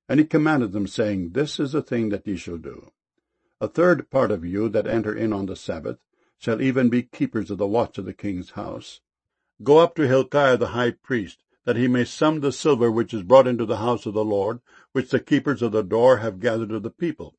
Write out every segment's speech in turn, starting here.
And he commanded them, saying, This is the thing that ye shall do. A third part of you that enter in on the Sabbath shall even be keepers of the watch of the king's house. Go up to Hilkiah the high priest, that he may sum the silver which is brought into the house of the Lord, which the keepers of the door have gathered of the people.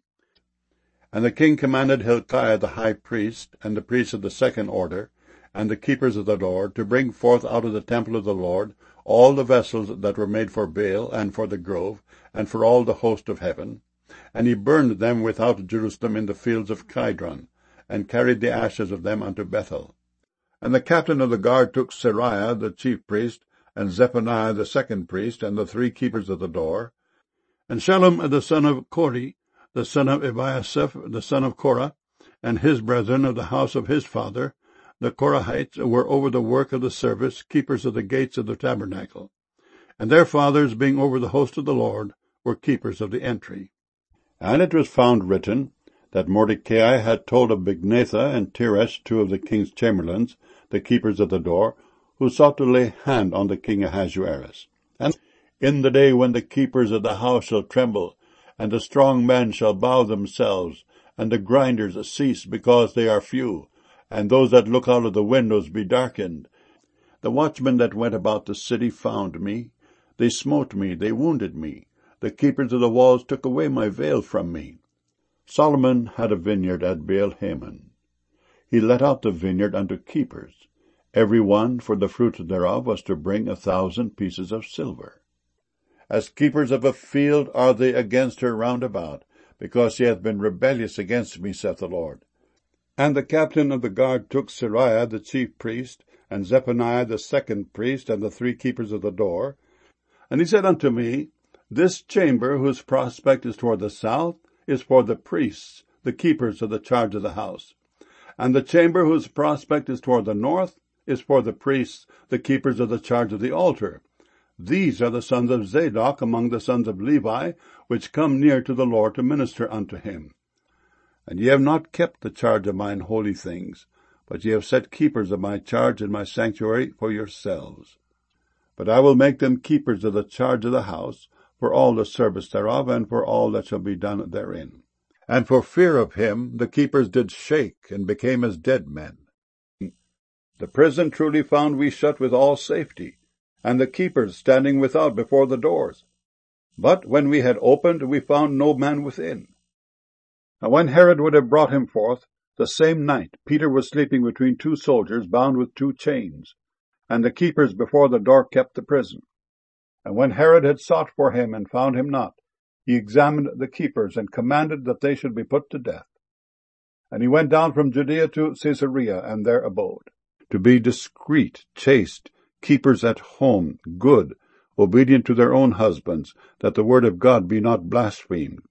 And the king commanded Hilkiah the high priest, and the priests of the second order, and the keepers of the door, to bring forth out of the temple of the Lord all the vessels that were made for Baal, and for the grove, and for all the host of heaven. And he burned them without Jerusalem in the fields of Kidron, and carried the ashes of them unto Bethel. And the captain of the guard took Seraiah the chief priest, and Zephaniah the second priest, and the 3 keepers of the door, and Shallum the son of Kori, the son of Ebiasaph, the son of Korah, and his brethren of the house of his father, the Korahites, were over the work of the service, keepers of the gates of the tabernacle. And their fathers, being over the host of the Lord, were keepers of the entry. And it was found written that Mordecai had told of Bigthana and Teresh, 2 of the king's chamberlains, the keepers of the door, who sought to lay hand on the king Ahasuerus. And in the day when the keepers of the house shall tremble, and the strong men shall bow themselves, and the grinders cease because they are few, and those that look out of the windows be darkened. The watchmen that went about the city found me. They smote me, they wounded me. The keepers of the walls took away my veil from me. Solomon had a vineyard at Baal-Hamon. He let out the vineyard unto keepers. Every one for the fruit thereof was to bring 1,000 pieces of silver. As keepers of a field are they against her round about, because she hath been rebellious against me, saith the Lord. And the captain of the guard took Seraiah the chief priest, and Zephaniah the second priest, and the 3 keepers of the door. And he said unto me, This chamber, whose prospect is toward the south, is for the priests, the keepers of the charge of the house. And the chamber, whose prospect is toward the north, is for the priests, the keepers of the charge of the altar. These are the sons of Zadok among the sons of Levi, which come near to the Lord to minister unto him. And ye have not kept the charge of mine holy things, but ye have set keepers of my charge in my sanctuary for yourselves. But I will make them keepers of the charge of the house, for all the service thereof, and for all that shall be done therein. And for fear of him the keepers did shake, and became as dead men. The prison truly found we shut with all safety, and the keepers standing without before the doors. But when we had opened, we found no man within. Now when Herod would have brought him forth, the same night Peter was sleeping between 2 soldiers, bound with 2 chains, and the keepers before the door kept the prison. And when Herod had sought for him and found him not, he examined the keepers, and commanded that they should be put to death. And he went down from Judea to Caesarea, and there abode. To be discreet, chaste, keepers at home, good, obedient to their own husbands, that the word of God be not blasphemed.